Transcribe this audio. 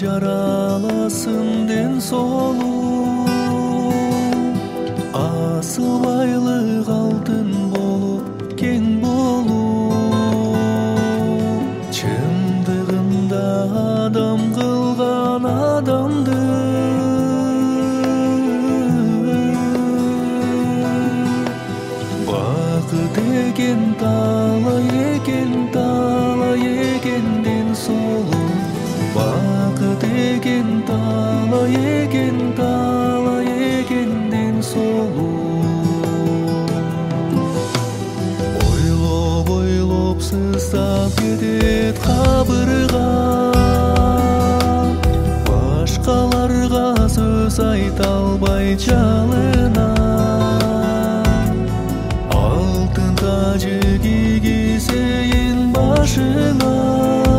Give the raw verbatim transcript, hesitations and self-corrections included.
жараласын ден солу, асыл байлык алтын болуп кең болу, чындыгында адам кылган адамды бакыт экен талай экен талай экен ден солу, бакыт экен талай экен талай экен ден солу. Ойлоп ойлоп сызсап кетет кабырга, башкаларга сөз айта албай жалына, алтын тажы кийгизейин башыңа.